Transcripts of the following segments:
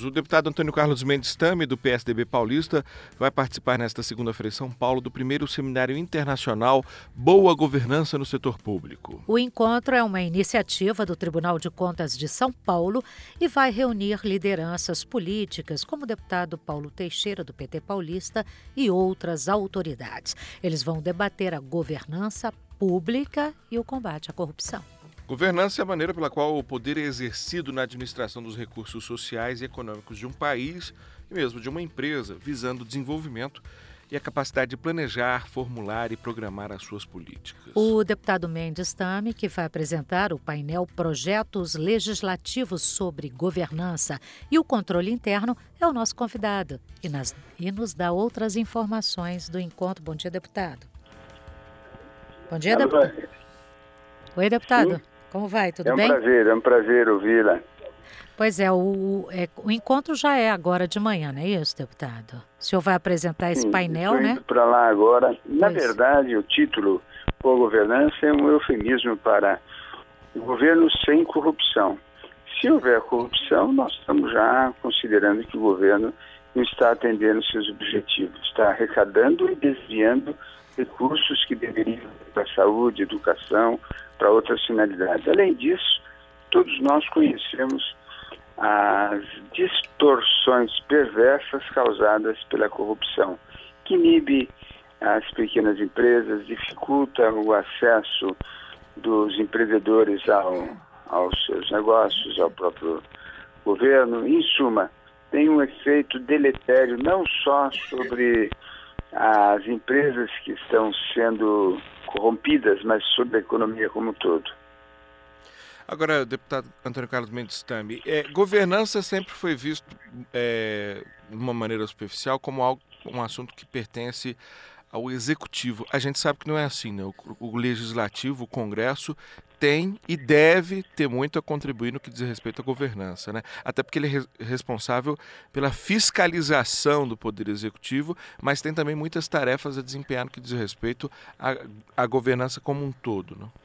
O deputado Antônio Carlos Mendes Tami, do PSDB paulista, vai participar nesta segunda-feira em São Paulo do primeiro seminário internacional Boa Governança no Setor Público. O encontro é uma iniciativa do Tribunal de Contas de São Paulo e vai reunir lideranças políticas, como o deputado Paulo Teixeira, do PT paulista, e outras autoridades. Eles vão debater a governança pública e o combate à corrupção. Governança é a maneira pela qual o poder é exercido na administração dos recursos sociais e econômicos de um país e mesmo de uma empresa, visando o desenvolvimento e a capacidade de planejar, formular e programar as suas políticas. O deputado Mendes Tami, que vai apresentar o painel Projetos Legislativos sobre Governança e o Controle Interno, é o nosso convidado e nos dá outras informações do encontro. Bom dia, deputado. Bom dia, deputado. Oi, deputado. Sim. Como vai? Tudo bem? É um prazer ouvi-la. Pois é, o encontro já é agora de manhã, não é isso, deputado? O senhor vai apresentar esse painel, né? Estou indo para lá agora. Na verdade, o título Boa Governança é um eufemismo para o governo sem corrupção. Se houver corrupção, nós estamos já considerando que o governo não está atendendo seus objetivos, está arrecadando e desviando recursos que deveriam ir para a saúde, educação, para outras finalidades. Além disso, todos nós conhecemos as distorções perversas causadas pela corrupção, que inibe as pequenas empresas, dificulta o acesso dos empreendedores aos seus negócios, ao próprio governo. Em suma, tem um efeito deletério não só sobre as empresas que estão sendo corrompidas, mas sobre a economia como um todo. Agora, deputado Antônio Carlos Mendes Tami, governança sempre foi visto de uma maneira superficial como um assunto que pertence ao executivo. A gente sabe que não é assim, né? O legislativo, o Congresso, tem e deve ter muito a contribuir no que diz respeito à governança, né? Até porque ele é responsável pela fiscalização do Poder Executivo, mas tem também muitas tarefas a desempenhar no que diz respeito à governança como um todo, né?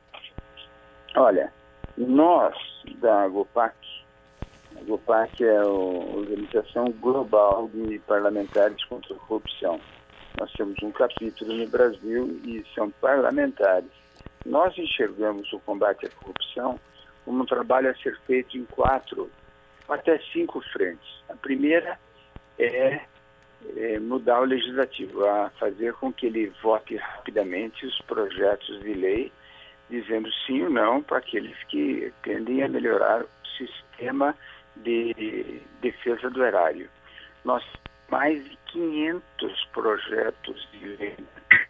Olha, nós da AGOPAC, a AGOPAC é a Organização Global de Parlamentares contra a Corrupção. Nós temos um capítulo no Brasil e são parlamentares. Nós enxergamos o combate à corrupção como um trabalho a ser feito em 4 até 5 frentes. A primeira é mudar o legislativo, a fazer com que ele vote rapidamente os projetos de lei, dizendo sim ou não para aqueles que tendem a melhorar o sistema de defesa do erário. Nós temos mais de 500 projetos de lei.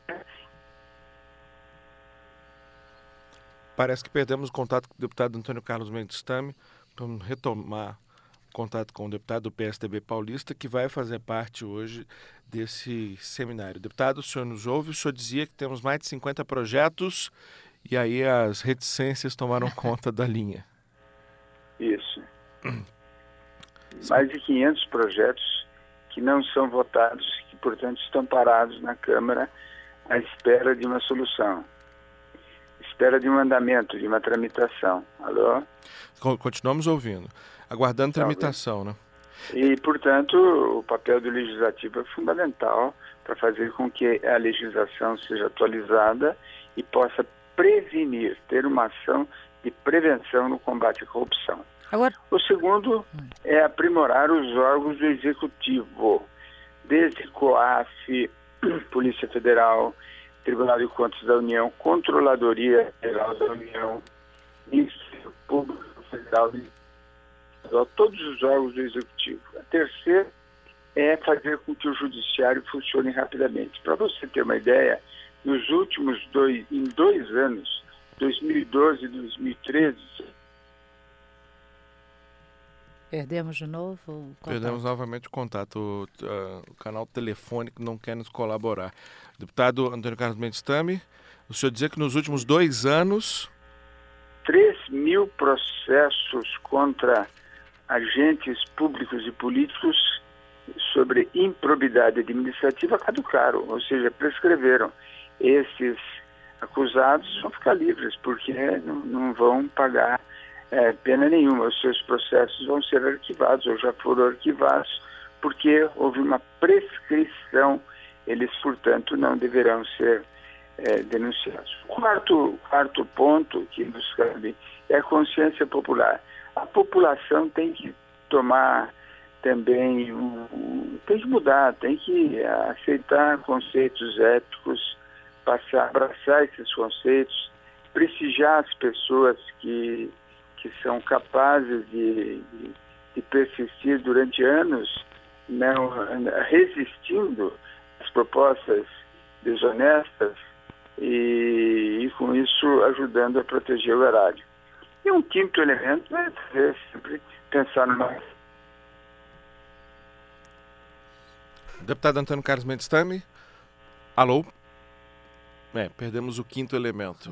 Parece que perdemos o contato com o deputado Antônio Carlos Mendes Tami. Vamos retomar o contato com o deputado do PSDB paulista, que vai fazer parte hoje desse seminário. Deputado, o senhor nos ouve? O senhor dizia que temos mais de 50 projetos e aí as reticências tomaram conta da linha. Isso. Mais de 500 projetos que não são votados, que, portanto, estão parados na Câmara à espera de uma solução. Espera de um andamento, de uma tramitação. Alô? Continuamos ouvindo. Aguardando tramitação, né? E, portanto, o papel do Legislativo é fundamental para fazer com que a legislação seja atualizada e possa prevenir, ter uma ação de prevenção no combate à corrupção. Agora... O segundo é aprimorar os órgãos do Executivo, desde COAF, Polícia Federal, Tribunal de Contas da União, Controladoria Geral da União, Ministério Público Federal, todos os órgãos do Executivo. A terceira é fazer com que o Judiciário funcione rapidamente. Para você ter uma ideia, nos últimos 2 anos, 2012 e 2013... Perdemos de novo o contato. Perdemos novamente o contato. O canal telefônico não quer nos colaborar. Deputado Antônio Carlos Mendes Tami, o senhor dizia que nos últimos 2 anos... 3.000 processos contra agentes públicos e políticos sobre improbidade administrativa caducaram, ou seja, prescreveram. Esses acusados vão ficar livres, porque não vão pagar pena nenhuma. Os seus processos vão ser arquivados, ou já foram arquivados, porque houve uma prescrição. Eles, portanto, não deverão ser denunciados. O quarto ponto que nos cabe é a consciência popular. A população tem que tomar também, tem que mudar, tem que aceitar conceitos éticos, abraçar esses conceitos, prestigiar as pessoas que são capazes de persistir durante anos, não resistindo às propostas desonestas e com isso ajudando a proteger o erário. E um quinto elemento é sempre pensar numa... Deputado Antônio Carlos Mendes Tami, alô? Perdemos o quinto elemento.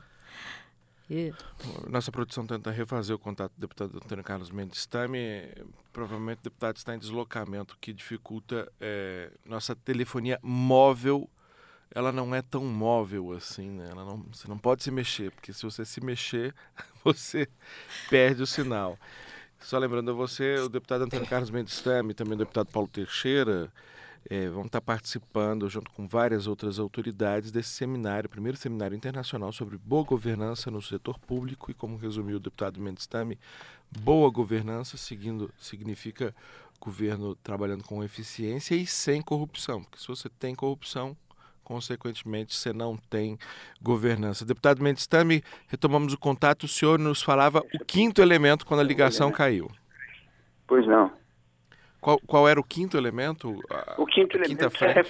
Nossa produção tenta refazer o contato do deputado Antônio Carlos Mendes Tami. Provavelmente o deputado está em deslocamento, que dificulta nossa telefonia móvel. Ela não é tão móvel assim, né? Você não pode se mexer, porque se você se mexer, você perde o sinal. Só lembrando a você, o deputado Antônio Carlos Mendes Tami, também o deputado Paulo Teixeira, vão estar participando, junto com várias outras autoridades, desse seminário, primeiro seminário internacional sobre boa governança no setor público. E como resumiu o deputado Mendes Tami, boa governança significa governo trabalhando com eficiência e sem corrupção, porque se você tem corrupção, consequentemente, você não tem governança. Deputado Mendes Tami, retomamos o contato. O senhor nos falava o quinto elemento quando a ligação caiu. Pois não. Qual era o quinto elemento? O quinto elemento é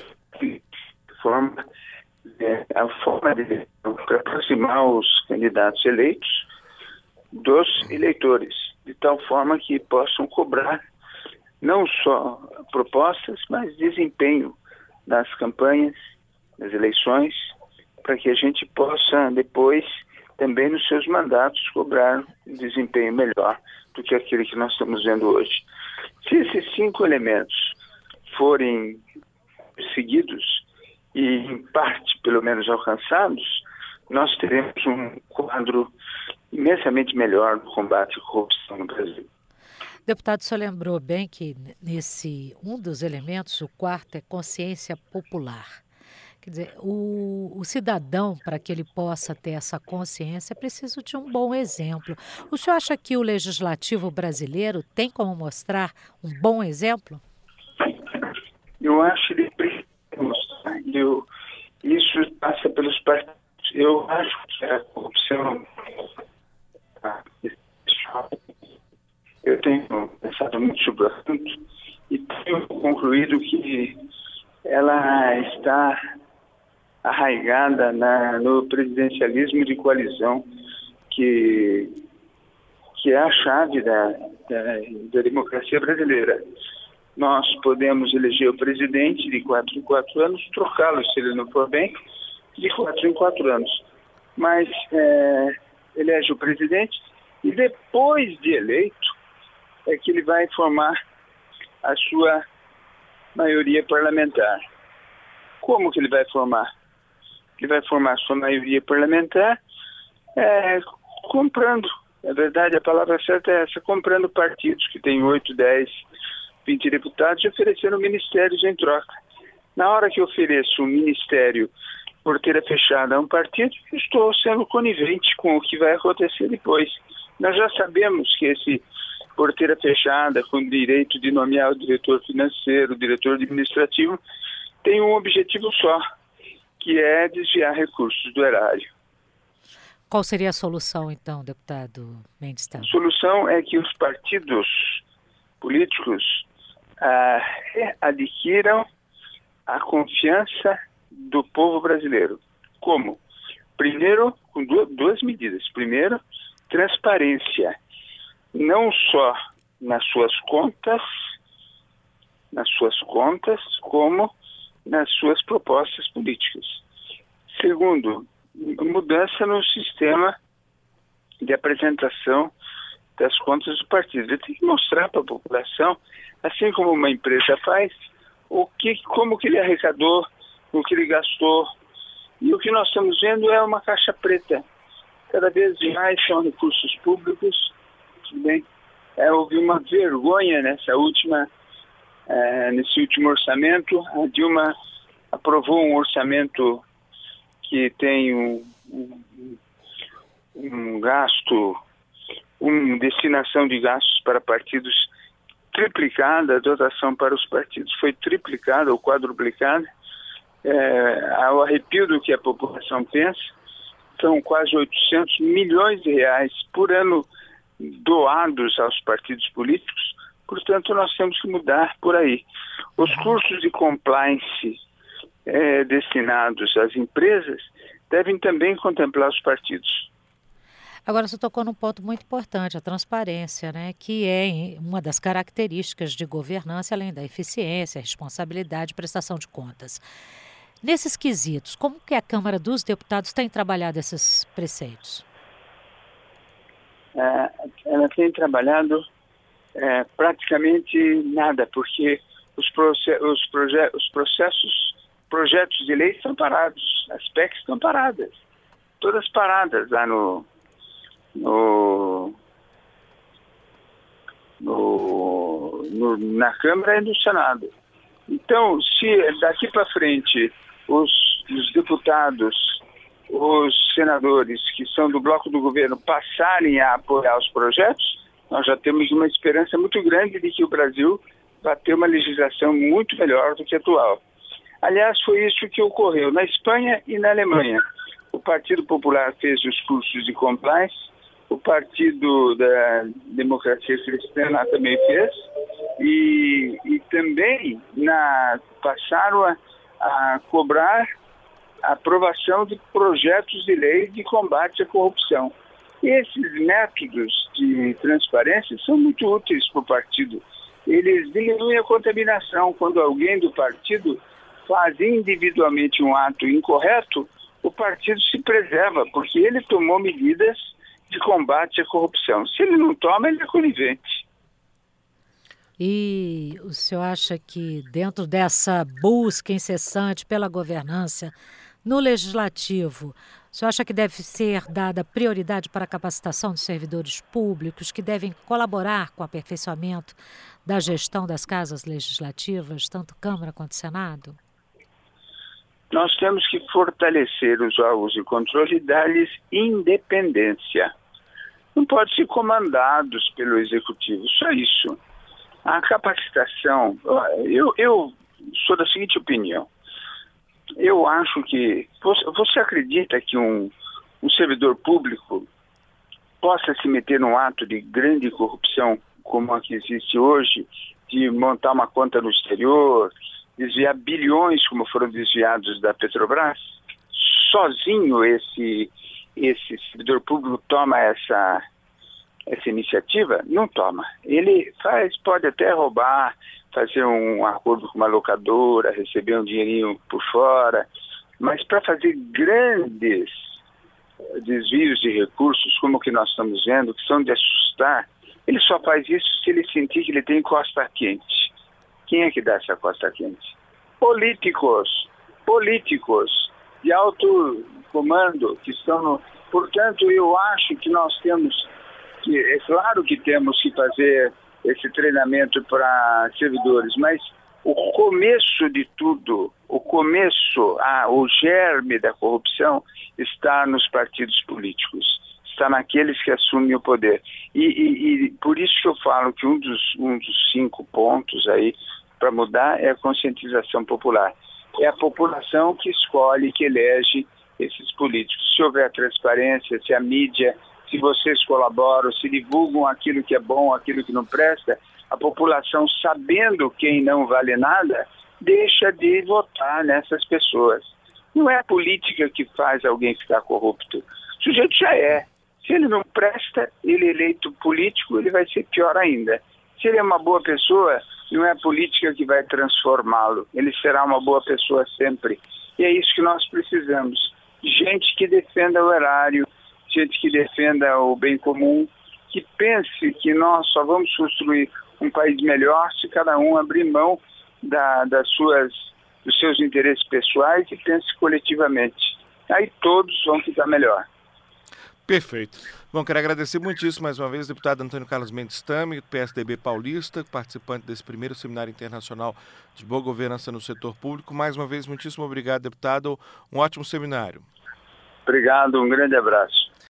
a forma de aproximar os candidatos eleitos dos eleitores, de tal forma que possam cobrar não só propostas, mas desempenho nas campanhas, nas eleições, para que a gente possa depois, também nos seus mandatos, cobrar um desempenho melhor do que aquele que nós estamos vendo hoje. Se esses 5 elementos forem seguidos e, em parte, pelo menos alcançados, nós teremos um quadro imensamente melhor do combate à corrupção no Brasil. Deputado, o senhor lembrou bem que um dos elementos, o quarto, é consciência popular. Quer dizer, o cidadão, para que ele possa ter essa consciência, é preciso de um bom exemplo. O senhor acha que o legislativo brasileiro tem como mostrar um bom exemplo? Eu acho que ele precisa mostrar. Isso passa pelos partidos. Eu acho que a corrupção... Eu tenho pensado muito sobre o assunto e tenho concluído que ela está arraigada no presidencialismo de coalizão, que é a chave da democracia brasileira. Nós podemos eleger o presidente de 4 em 4 anos, trocá-lo se ele não for bem, de 4 em 4 anos. Mas elege o presidente e depois de eleito é que ele vai formar a sua maioria parlamentar. Como que ele vai formar? Ele vai formar a sua maioria parlamentar comprando. Na verdade, a palavra certa é essa: comprando partidos que têm 8, 10, 20 deputados e oferecendo ministérios em troca. Na hora que eu ofereço um ministério porteira fechada a um partido, estou sendo conivente com o que vai acontecer depois. Nós já sabemos que esse porteira fechada, com direito de nomear o diretor financeiro, o diretor administrativo, tem um objetivo só, que é desviar recursos do erário. Qual seria a solução, então, deputado Mendes Tami? A solução é que os partidos políticos adquiram a confiança do povo brasileiro. Como? Primeiro, com duas medidas. Primeiro, transparência. Não só nas suas contas, como nas suas propostas políticas. Segundo, mudança no sistema de apresentação das contas do partido. Ele tem que mostrar para a população, assim como uma empresa faz, como que ele arrecadou, o que ele gastou. E o que nós estamos vendo é uma caixa preta. cada vez mais são recursos públicos. Tudo bem? Houve uma vergonha nesse último orçamento. A Dilma aprovou um orçamento que tem um gasto, uma destinação de gastos para partidos triplicada, a dotação para os partidos foi triplicada ou quadruplicada. Ao arrepio do que a população pensa, são quase 800 milhões de reais por ano doados aos partidos políticos. Portanto, nós temos que mudar por aí. Os cursos de compliance destinados às empresas devem também contemplar os partidos. Agora, você tocou num ponto muito importante, a transparência, né, que é uma das características de governança, além da eficiência, responsabilidade e prestação de contas. Nesses quesitos, como que a Câmara dos Deputados tem trabalhado esses preceitos? Ela tem trabalhado praticamente nada, porque projetos de lei estão parados, as PECs estão paradas, todas paradas lá na Câmara e no Senado. Então, se daqui para frente os deputados, os senadores que são do bloco do governo passarem a apoiar os projetos, nós já temos uma esperança muito grande de que o Brasil vai ter uma legislação muito melhor do que a atual. Aliás, foi isso que ocorreu na Espanha e na Alemanha. O Partido Popular fez os cursos de compliance, o Partido da Democracia Cristã também fez, e também passaram a cobrar a aprovação de projetos de lei de combate à corrupção. E esses métodos de transparência são muito úteis para o partido. Eles diminuem a contaminação. Quando alguém do partido faz individualmente um ato incorreto, o partido se preserva, porque ele tomou medidas de combate à corrupção. Se ele não toma, ele é conivente. E o senhor acha que dentro dessa busca incessante pela governança no Legislativo, o senhor acha que deve ser dada prioridade para a capacitação dos servidores públicos que devem colaborar com o aperfeiçoamento da gestão das casas legislativas, tanto Câmara quanto Senado? Nós temos que fortalecer os órgãos de controle e dar-lhes independência. Não pode ser comandados pelo Executivo, só isso. A capacitação, eu sou da seguinte opinião. Eu acho que... Você acredita que um servidor público possa se meter num ato de grande corrupção como a que existe hoje, de montar uma conta no exterior, desviar bilhões como foram desviados da Petrobras? Sozinho esse servidor público toma essa iniciativa? Não toma. Ele pode até roubar, fazer um acordo com uma locadora, receber um dinheirinho por fora, mas para fazer grandes desvios de recursos, como o que nós estamos vendo, que são de assustar, ele só faz isso se ele sentir que ele tem costa quente. Quem é que dá essa costa quente? Políticos de alto comando que estão no... Portanto, eu acho que nós temos que... É claro que temos que fazer esse treinamento para servidores, mas o começo de tudo, o germe da corrupção está nos partidos políticos, está naqueles que assumem o poder. E por isso que eu falo que um dos 5 pontos aí para mudar é a conscientização popular. É a população que escolhe, que elege esses políticos. Se houver transparência, se a mídia, se vocês colaboram, se divulgam aquilo que é bom, aquilo que não presta, a população, sabendo quem não vale nada, deixa de votar nessas pessoas. Não é a política que faz alguém ficar corrupto. O sujeito já é. Se ele não presta, ele é eleito político, ele vai ser pior ainda. Se ele é uma boa pessoa, não é a política que vai transformá-lo. Ele será uma boa pessoa sempre. E é isso que nós precisamos. Gente que defenda o erário, gente que defenda o bem comum, que pense que nós só vamos construir um país melhor se cada um abrir mão dos seus interesses pessoais e pense coletivamente. Aí todos vão ficar melhor. Perfeito. Bom, quero agradecer muitíssimo mais uma vez, deputado Antônio Carlos Mendes Tami, do PSDB paulista, participante desse primeiro Seminário Internacional de Boa Governança no Setor Público. Mais uma vez, muitíssimo obrigado, deputado. Um ótimo seminário. Obrigado, um grande abraço.